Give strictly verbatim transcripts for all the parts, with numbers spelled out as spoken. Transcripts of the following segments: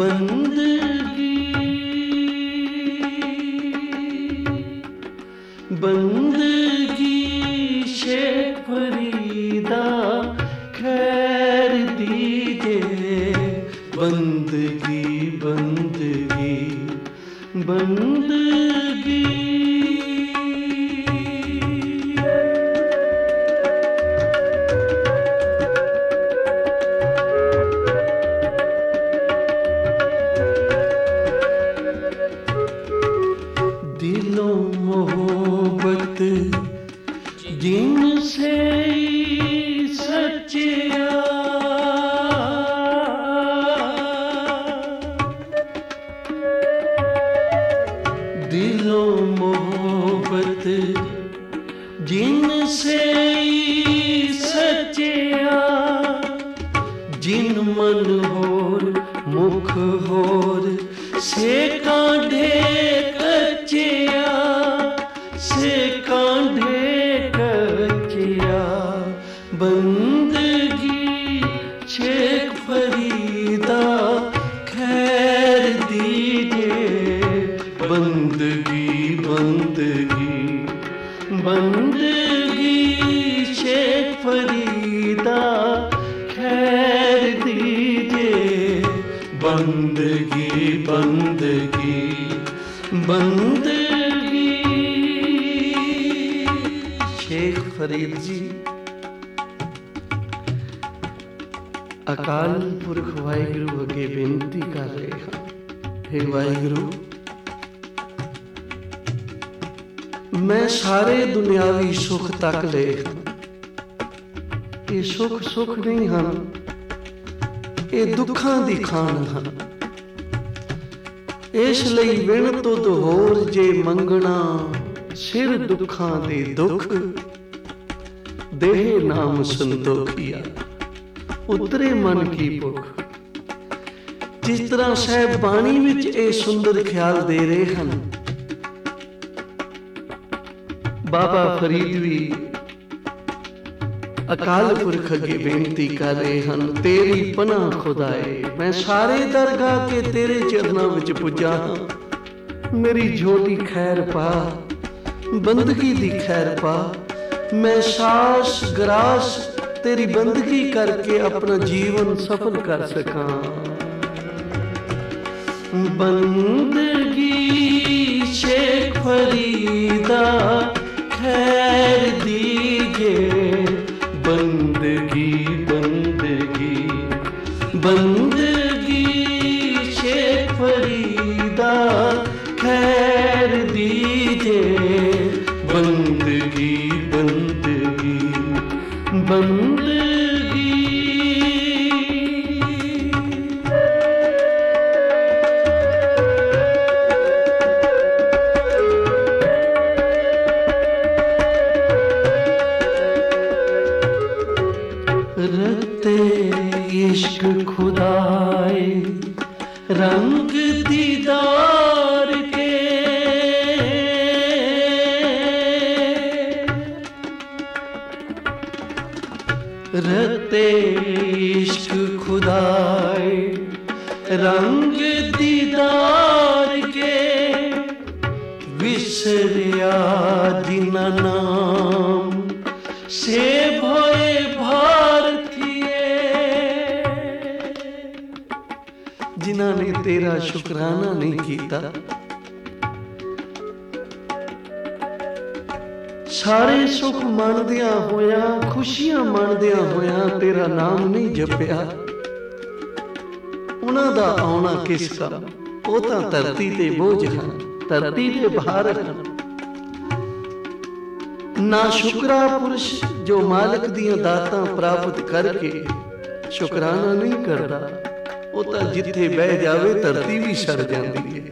बंदगी बंदगी शेख फरीदा खैर दीजिए। बंदगी बंदगी बंदगी दिलों मोहब्बत जिनसे सच्चिया दिलों मोहब्बत जिनसे सच्चिया जिन मन होर मुख होर से कांढे कच्चिया से कांढे कच्चिया। बंदगी शेख फरीदा खैर दीजिए। बंदगी बंदगी बंदगी शेख फरीदा खैर दीजिए। बंदगी बंदगी बंदगी। शेख फरीद जी अकाल पुरख वाहिगुरु अगे बेनती कर रहे हैं, हे वाहिगुरु मैं सारे दुनियावी सुख तक ले ये सुख सुख नहीं हैं, ये दुखां दी खान हैं। इसलिए विण तुद होर जे मंगना सिर दुखां दे दुख देह नाम संतोखिया उतरे मन की भुख। जिस तरह साहब बाणी विच ये सुंदर ख्याल दे रहे हैं, बाबा फरीद भी अकाल पुरख अगे बेनती कर रहे हैं, तेरी पनाह खुदाए मैं सारे दरगाह के तेरे चरणों विच पुजा हाँ। मेरी झोली खैर पा बंदगी दी खैर पा, मैं सास ग्रास तेरी बंदगी करके अपना जीवन सफल कर सका। बंदगी शेख फरीदा खैर दीजिए। बंदगी बंदगी बंदगी शेख फरीदा खैर दीजिए। बंदगी बंदगी बंदगी। रते इश्क खुदाए रंग दीदार के रते इश्क खुदाए रंग दीदार के विसरिया जिना नाम से भोए जिन्हां ने तेरा शुकराना नहीं किया। सारे सुख मनदिया होया खुशियां मनदिया होया तेरा नाम नहीं जपिया। उन्हां दा आउणा किस काम, वो तां धरती ते बोझ हैं, धरती ते भार हैं। ना शुकरा पुरुष जो मालिक दियां दातां प्राप्त करके शुकराना नहीं करता, वो तो जिथे बह जावे धरती भी सड़ जाती है।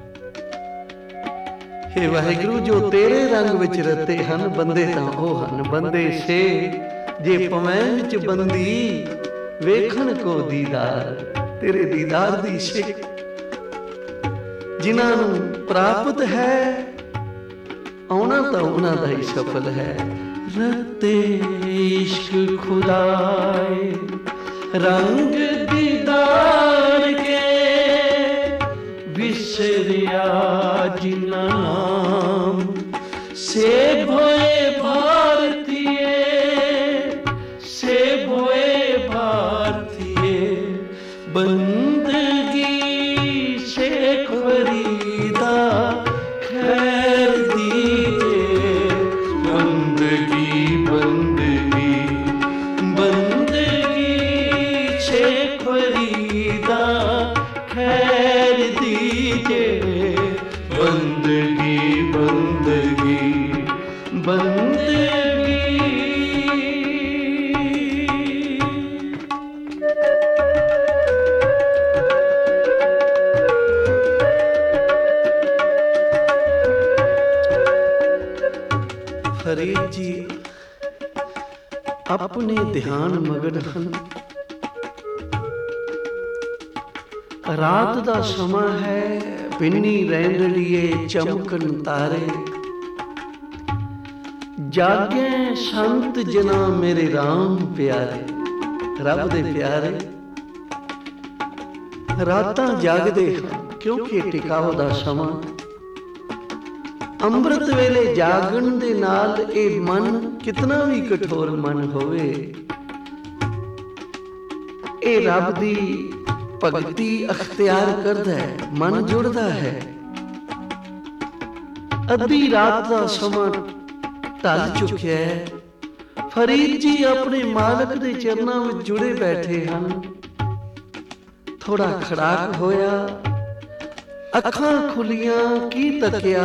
हे वाहिगुरु जो तेरे रंग विच रते हन बंदे तां ओ हन। बंदे से जे पवैं विच बंदी वेखण को दीदार, तेरे दीदार दी सिक जिन्हां नूं प्राप्त है आउणा तां उन्हां दा ही सफल है। रते इश्क खुदाए रंग दीदार के फरीद जी अपने ध्यान मगन हन। रात दा समा है, बिन्नी रैंदड़िए चमकन तारे। जागे संत जना मेरे राम प्यारे, रब दे प्यारे। रातां जागदे क्योंकि टिकाव दा समा। ਅੰਮ੍ਰਿਤ ਵੇਲੇ ਜਾਗਣ ਦੇ ਨਾਲ ਇਹ ਮਨ ਕਿਤਨਾ ਵੀ ਕਠੋਰ ਮਨ ਹੋਵੇ, ਇਹ ਰੱਬ ਦੀ ਭਗਤੀ ਅਖਤਿਆਰ ਕਰਦਾ ਹੈ, ਮਨ ਜੁੜਦਾ ਹੈ। ਅੱਧੀ ਰਾਤ ਦਾ ਸਮਾਂ ਢਲ ਚੁੱਕਿਆ ਹੈ, ਫਰੀਦ ਜੀ ਆਪਣੇ ਮਾਲਕ ਦੇ ਚਰਨਾਂ ਵਿੱਚ ਜੁੜੇ ਬੈਠੇ ਹਨ। ਥੋੜਾ ਖੜਾਕ ਹੋਇਆ, ਅੱਖਾਂ ਖੁੱਲੀਆਂ, ਕੀ ਤੱਕਿਆ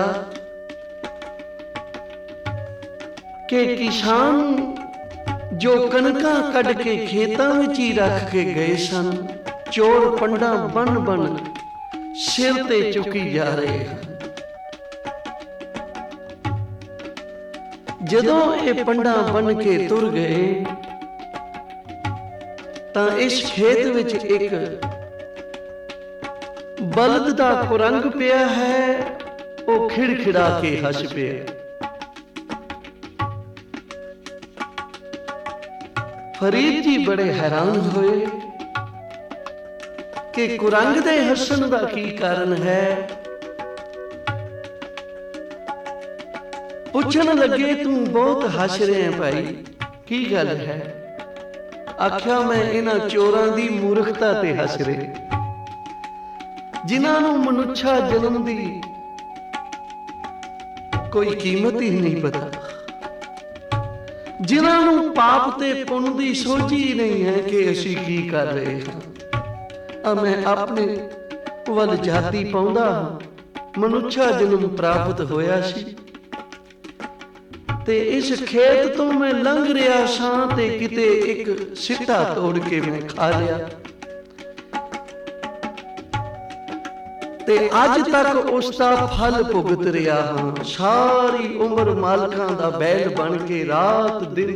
ਕਿ ਕਿਸਾਨ ਜੋ ਕਣਕਾਂ ਕੱਢ ਕੇ ਖੇਤਾਂ ਵਿੱਚ ਹੀ ਰੱਖ ਕੇ ਗਏ ਸਨ, ਚੋਰ ਪੰਡਾਂ ਬਨ ਬਨ ਸਿਰ ਤੇ ਚੁੱਕੀ ਜਾ ਰਹੇ ਹਨ। ਜਦੋਂ ਇਹ ਪੰਡਾਂ ਬਨ ਕੇ ਤੁਰ ਗਏ ਤਾਂ ਇਸ ਖੇਤ ਵਿੱਚ ਇੱਕ ਬਲਦ ਦਾ ਕੁਰੰਗ ਪਿਆ ਹੈ, ਉਹ ਖਿੜਖਿੜਾ ਕੇ ਹੱਸ ਪਿਆ। फरीद जी बड़े हैरान होए कि कुरंग दे हसन दा की कारण है। पुछन लगे तू बहुत हस रहे हैं भाई, की गल है? आख्या मैं इन्हां चोरां दी मूर्खता ते हस रहे, जिन्हां नूं मनुष्या जन्म दी कोई कीमत ही नहीं पता, जिन्हां नूं पाप ते पुण्य दी सोझी नहीं है कि असीं की कर रहे हां। मैं अपने वल जाती पाउंदा हां, मनुष्या जन्म प्राप्त होया सी ते इस खेत तो मैं लंघ रिहा सां ते किते एक सिੱਟਾ तोड़ के मैं खा लिया ते अज तक उसका फल भुगत रहा हाँ। सारी उम्र मालकां दा बैल बन के रात दिन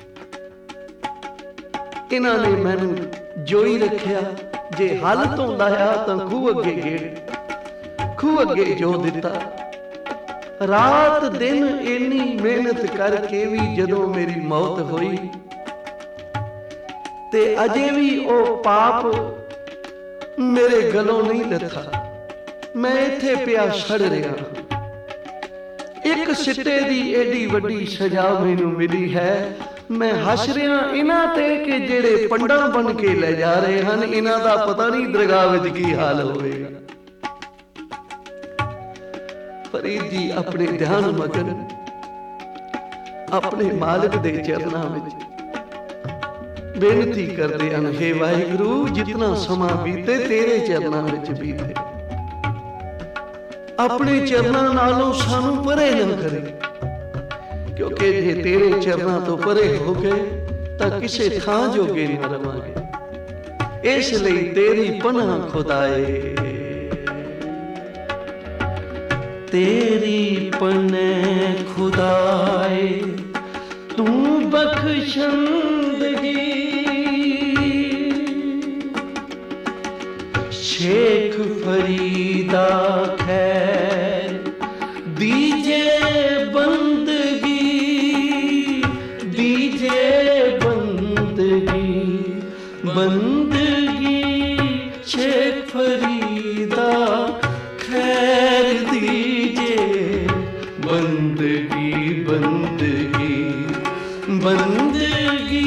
इन्हां ने मैनू जोई रखिया। जे हल तो लाया तां खूह अगे गेड़, खूह अगे जो दिता। रात दिन इन्नी मेहनत करके भी जदों मेरी मौत होई ते अजे भी ओ पाप मेरे गलों नहीं लथा। मैं इत्थे पिया सड़ रहा। एक सिੱਟੇ दी एडी वड्डी सजा मैनू मिली है। मैं हस रहा इन्हां ते कि जेड़े पंडा बन के ले जा रहे हैं, इन्हां दा पता नहीं दरगाह विच की हाल होवेगा। फरीद जी अपने ध्यान मगन अपने मालिक दे चरनां विच बेनती करदे हन, हे वाहिगुरू जितना समा बीते तेरे चरनां विच बीते, अपने चरनां नालों सानू परे ना करे, क्योंकि जे तेरे चरनां तो परे हो गए तां किसे थां जोगे ना रवांगे। इसलिए तेरी पनाह खुदाए, तेरी पनाह खुदाए तू बख्शंदगी। शेख फरीदा खैर दीजे बंदगी, दीजे बंदगी, बंदगी शेख फरीदा खैर दीजे बंदगी, बंदगी, बंदगी।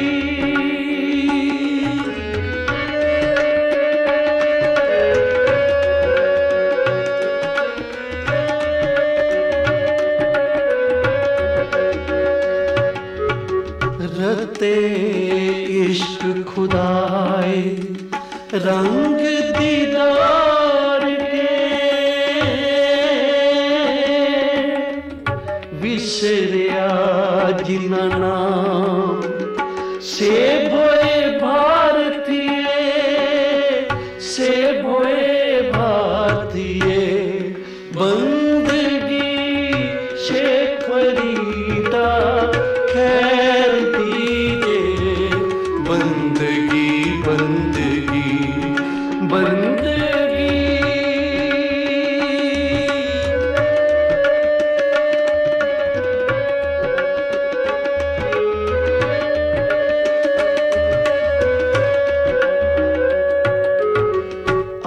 रते इश्क खुदाए रंग दीदार के, विसरिया जिना नाम से भोए भारतीय, से भोए भारतीय। बंदगी शेख फरीदा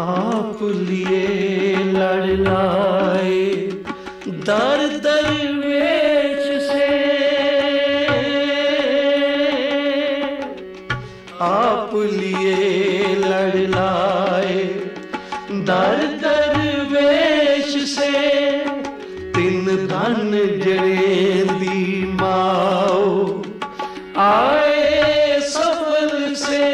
आप लिए लड़ लाए दर दरवेश से, आप लिए लड़ लाए दर दरवेश से, तिन धन जने दी माओ आए सफल से।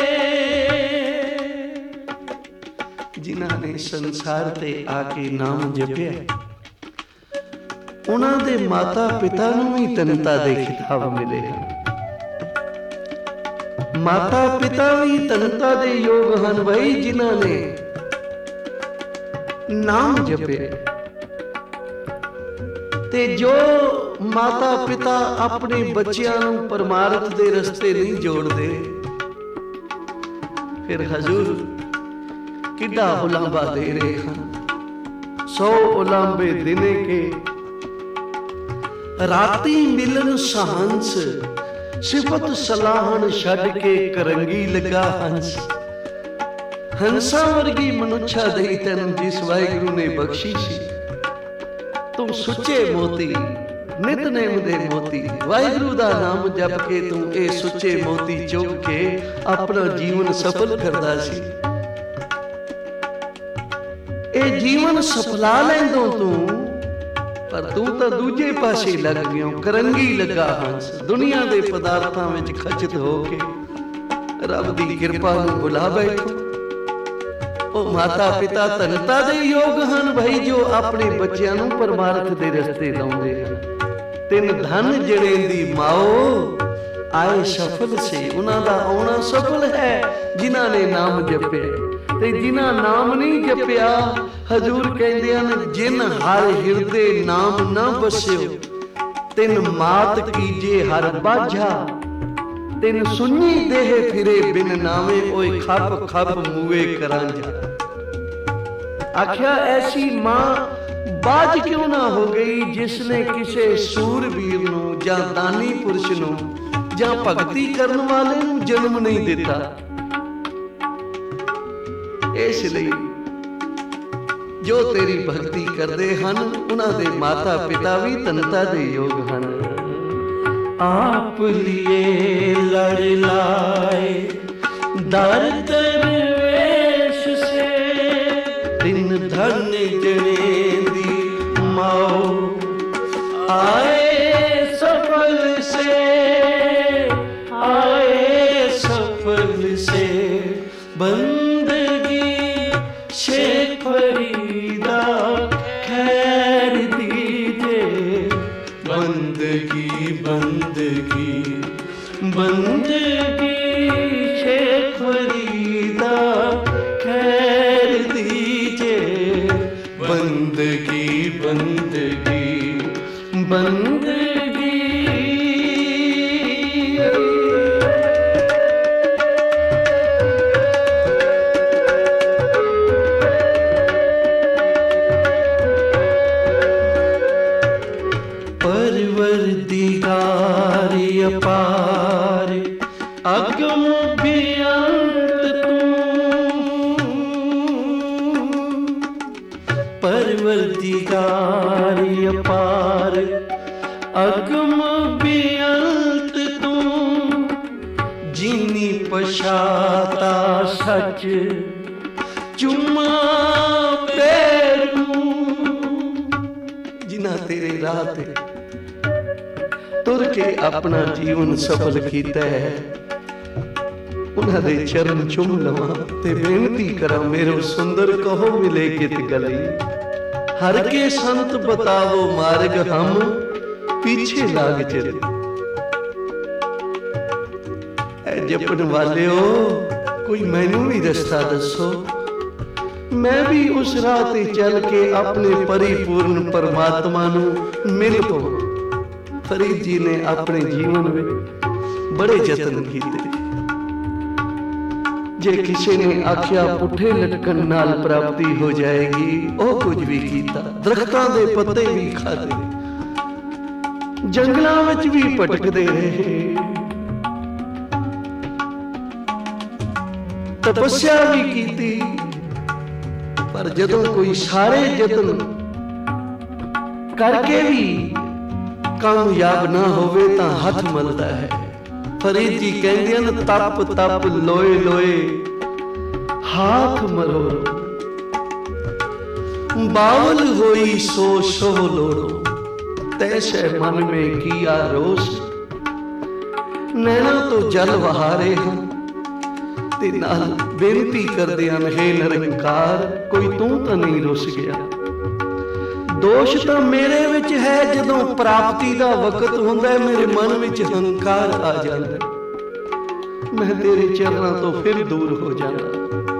जिन्हां ने संसार ते आके नाम जपिया उन्हां दे माता पिता नूं भी धनता दे खिताब मिले हैं। माता पिता भी धनता दे योग हन भाई जिन्हां ने नाम जपे। ते जो माता पिता अपने बच्चियां नूं परमार्थ दे रस्ते नहीं जोड़दे, फिर हजूर किड्डा उलांबा दे रहे हैं। सौ उलांबे दिने के राती मिलन सहंस, सिफत सलाहन छड़ के करंगी लगा हंस। हंसा वर्गी मनुष्या दई तैनूं जिस वाहिगुरू ने बख्शी सी, तू सुचे मोती नितनेम दे मोती, वाहिगुरू दा नाम जप के तू ए सुचे मोती चुग के अपना जीवन सफल करदा सी। ए जीवन सफला लैंदों तू, पर तू तो दूजे पासे लग गयो करंगी लगा हंस। दुनिया दे पदार्थां विच खचित हो के रब दी किरपा नूं भुला बैठो। ओ माता पिता धनता दे योग हन भाई जो अपने बच्चियां नूं परमार्थ दे रस्ते लाउंदे हन। तिन धन जणे दी माओ आए सफल से, उन्हां दा आउणा सफल है जिन्हां ने नाम जपिया। ते जिन्हां नाम नहीं जपिया हजूर कहंदे हन जिन हर हिरदे नाम ना बसियो, तिन मात कीजे हर बाझा, तिन सुनी देह फिरे बिन नावे ओए खप खप मुए करांजा। आख्या ऐसी मां बाज क्यों ना हो गई जिसने किसे सूरवीर नूं जां दानी पुरुष नूं जां भगती करन वाले नूं जन्म नहीं दिता। इसलिए जो तेरी भक्ति करते हन उन्हां दे माता पिता भी धनता दे योग हन। आप लिए लड़ लाए दर दरवेश से, तिन धन जने दी माओ आए सफल से, आए सफल से। बंदगी शेख फरीदा खैर दीजे, बंदगी बंदगी बंदगी शेख फरीदा खैर दीजे, बंदगी बंदगी बंदगी। परवरदिगार अपार अगम बेअंत तू, परवरदिगार अपार अगम बेअंत तू, जिनी पछाता सच चुमा पैरू। जिन्हां तेरे राह ते तुर के अपना जीवन सफल किया है, उन्हां दे चरण चुम लवां ते बेनती करा मेरो सुंदर कहो मिले कित गली। हर के संत बतावो मार्ग हम पीछे लाग चले। ऐ जपन वालियो कोई मैनू भी रास्ता दसो, मैं भी उस राह ते चल के अपने परिपूर्ण परमात्मा नूं मिल पावां। फरीद जी ने अपने जीवन में बड़े यतन किए। जे किसी ने आख्या पुठे लटकन नाल प्राप्ति हो जाएगी, ओ कुछ भी कीता। दरख्तां दे पत्ते भी खादे, जंगलां विच भी भटकदे रहे, तपस्या भी कीती, पर जदों कोई सारे जतन करके भी कामयाब ना होवे तां हथ मलदा है। फरीद जी कहंदे न तप तप लोए लोए हाथ मरोड़ो, बावल होई सो सो लोड़ो, तैसे मन में किया रोष। नैना तो जल वहारे हैं ते नाल बेनती करदे हन, हे निरंकार कोई तू तां नहीं रुस गया। दोष तां मेरे विच है, जदों प्राप्ति दा वक्त हुंदा है मेरे मन विच हंकार आ जांदा, मैं तेरे चरनां तो फिर दूर हो जांदा।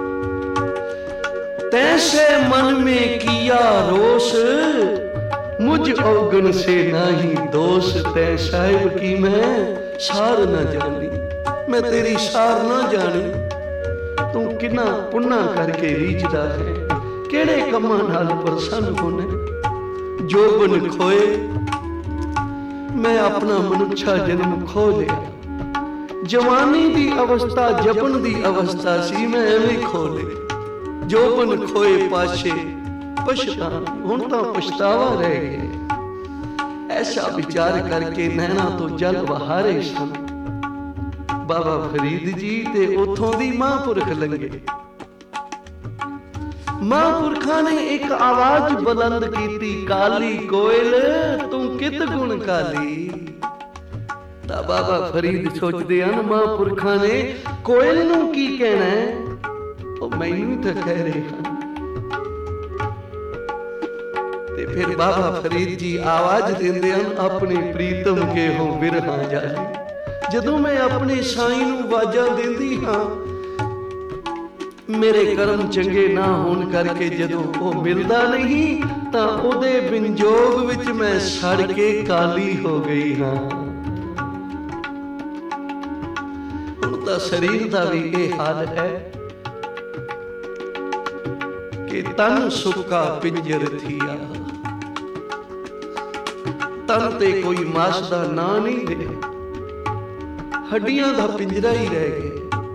तैसे मन में किया रोष, मुझ अवगुण से नाही दोष। तै साहिब की मैं सार न जानी, मैं तेरी सार न जानी। तू किन्ना पुन्ना करके रीझदा है, केड़े कम्मां नाल प्रसन्न होने। जोबन खोए मैं अपना मनुष्या जन्म खो लिया, जवानी दी अवस्था जपन दी अवस्था सी मैं एवें खो ली। जोबन खोए पाछे पछतान, हुण तां पछतावा रह गया। ऐसा विचार करके नैना तो जल बहारे सन बाबा फरीद जी ते उथों दी महापुरख लंघे। महापुरखा ने एक आवाज बुलंद की, काली कोयल तू कित गुण काली। ता बाबा फरीद सोचते हैं महापुरखा ने कोयल नू की कहना है, ओ मैनू तो कह रहे हैं। ते फिर बाबा फरीद जी आवाज देंदे हैं, अपने प्रीतम के हो बिरहा जाली। जदों मैं अपने साईं नू वाजा देंदी हां, मेरे कर्म चंगे ना होण करके जदों वो मिलदा नहीं तां ओदे विंजोग विच मैं सड़ के काली हो गई हां। हुण तां शरीर दा भी ये हाल है कि तन सुक्का पिंजर थिया, तन ते कोई मास दा ना नहीं रहा, हड्डियां दा पिंजरा ही रह गया।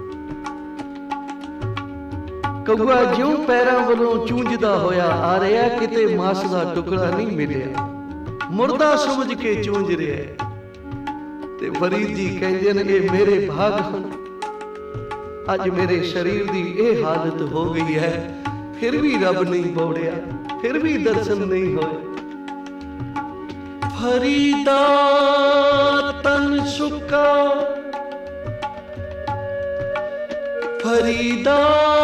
कौआ ज्यों पैरां वल्लों चूंजदा होया आ रहा, किते मास दा टुकड़ा नहीं मिलिया, मुर्दा समझ के चूंज रहा है। ते फरीद जी कहंदे ने ये मेरे भाग हन, अज मेरे शरीर दी ये हालत हो गई है, फिर भी रब नहीं बोड़िया, फिर भी दर्शन नहीं होए। फरीदा तन सुक्का, फरीदा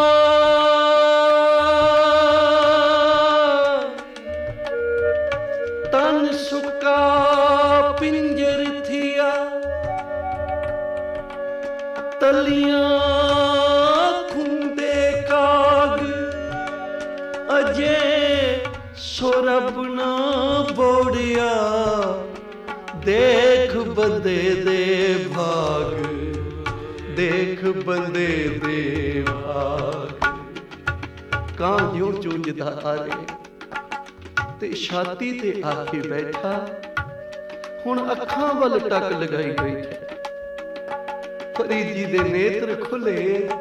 तन सुक्का पिंजर थिया, तलियां खुंदे काग अजे सोरब ना बोड़िया। देख बंदे दे भाग, देख बंदे दे भाग। कां ज्यों चूंजदा आ रहे ते छाती ते आके बैठा, हुण अखां वल टक लगाई बैठा। फरीद जी दे नेत्र खुले,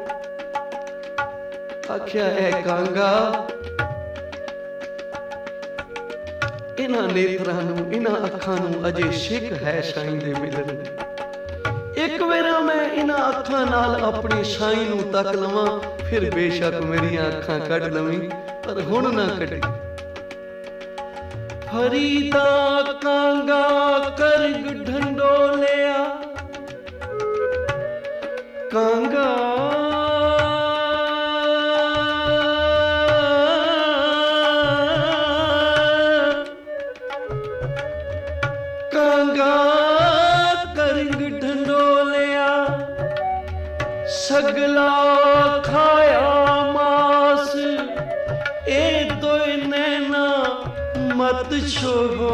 आख्या ऐ कांगा इन्हां नेत्रां नूं इन्हां अखां नूं अजे शिक है साईं दे मिलन दी। एक वेरा मैं इन्हां अखां नाल अपने साईं नूं तक लवां, फिर बेशक मेरियां अखां कढ लवीं, पर हुण ना कढी। फरीदा कांगा करग ढंडोलिया, कांगा कांगा करग ढंडोलिया, सगला खाया मास ए दोए नैना मत छोहो,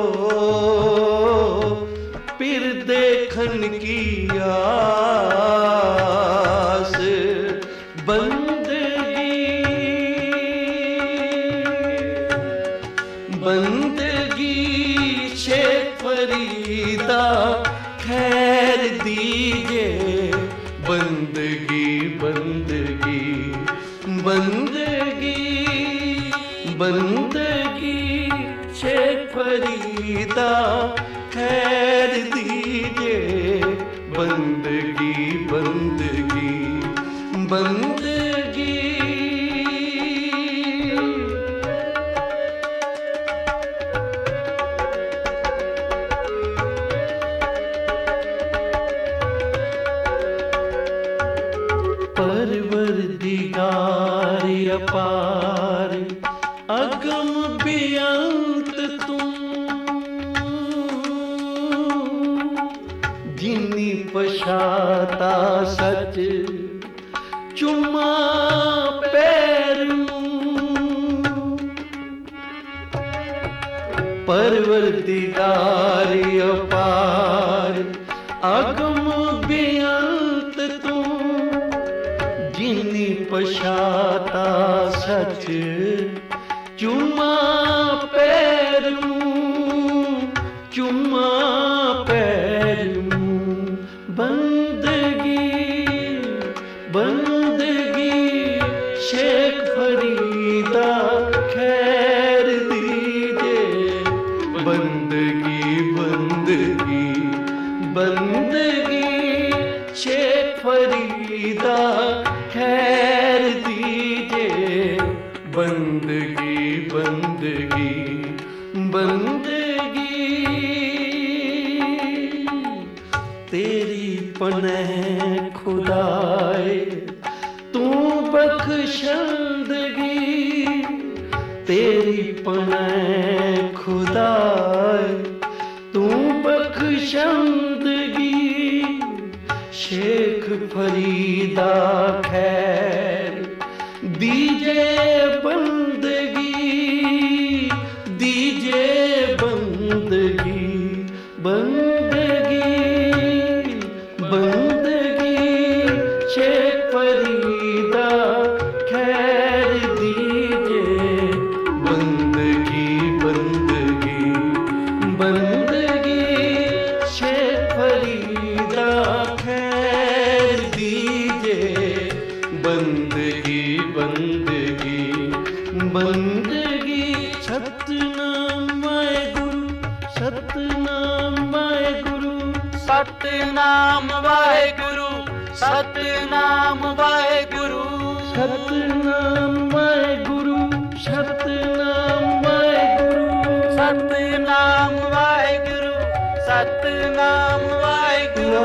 फिर देखन की आस। बंदगी बंदगी से फरीदा खैर दीजे, बंदगी बंदगी बंदगी बंदगी शेख फरीदा खैर दीजे, बंदगी बंदगी बंदगी। परवरदिगार अपार अगम बेअंत तुम, जिन्नी पछाता सच चुमा पैर नूं। परवरदिगार अपार अगम बेअंत तुम, जिन्नी पछाता सच चुमा पैर नूं, चुमा पैर नूं। बंदगी बंदगी शेख फरीदा खैर दीजे, बंदगी बंदगी बंदगी शेख फरीदा खैर दीजे, बंदगी बंदगी बंदगी। तेरी पनह खुदाए तू बख्शंदगी, तेरी पनह खुदाए तू बख्शंदगी। शेख फरीदा खैर दीजे बंदगी, दीजे बंदगी बंदगी बंदगी। शेख फरीदा खैर दीजे, बंदगी बंदगी बंदगी। शेख फरीदा खैर दीजे, बंदगी बंदगी बंदगी। सतनाम वाहेगुरु सतनाम वाहेगुरु, सतनाम वाहेगुरु सतनाम वाहेगुरु, सतनाम वाहेगुरु सतनाम वाहेगुरु, सतनाम वाहेगुरु सतनाम वाहेगुरु।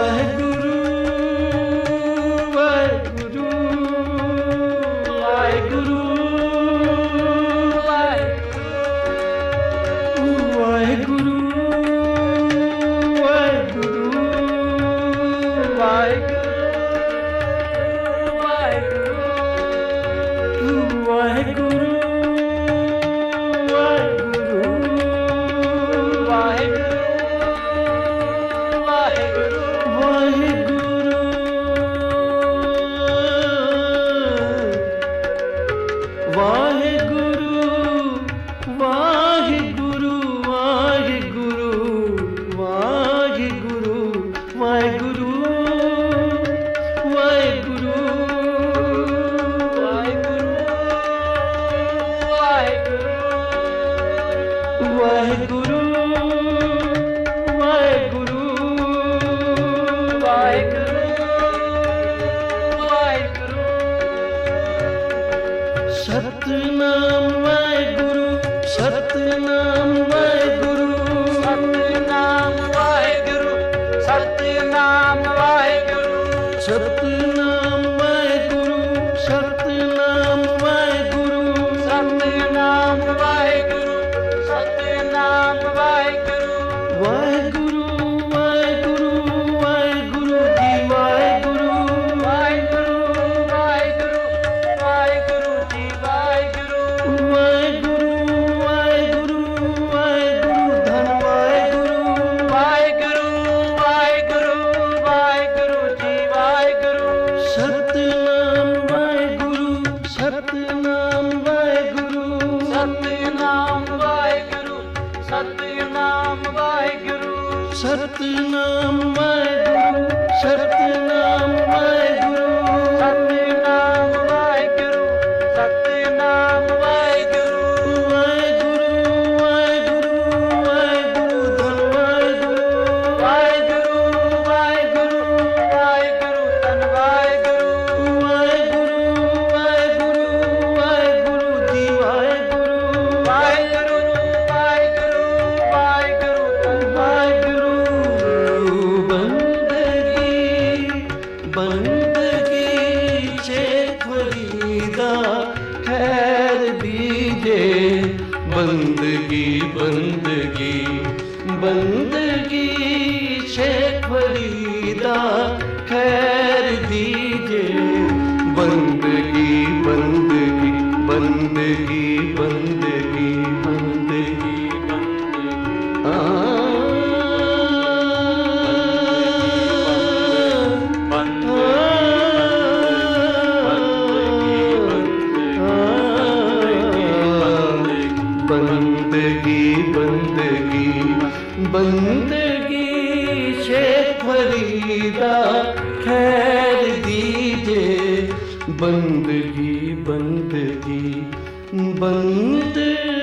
वाहेगुरु वाहेगुरु वाहेगुरु वाहेगुरु वाहेगुरु वाहेगुरु वाहेगुरु सतनाम वाहेगुरु सतनाम वाहेगुरु, सतनाम वाहेगुरु सतनाम वाहेगुरु, सतनाम वाहेगुरु सतनाम वाहेगुरु, सतनाम वाहेगुरु सतनाम वाहेगुरु। वाहेगुरु वाहेगुरु वाहेगुरु जी वाहेगुरु, वाहेगुरु वाहेगुरु वाहेगुरु जी वाहेगुरु, वाहेगुरु वाहेगुरु वाहेगुरु धन वाहेगुरु, वाहेगुरु वाहेगुरु वाहेगुरु जी वाहेगुरु। सतनाम वाहेगुरु सतनाम वाहेगुरु, सतनाम वाहेगुरु सतनाम वाहेगुरु, सतनाम वाहेगुरु सतनाम वाहेगुरु, सतनाम वाहेगुरु सतनाम वाहेगुरु, बंदगी बंदगी बंदगी शेख फरीदा खैर दीजे बंदगी बंदगी बंदगी बंदगी बंदगी बंदगी बंदगी बंदगी शेख फरीदा खैर दीजे बंदगी बंदगी बंदगी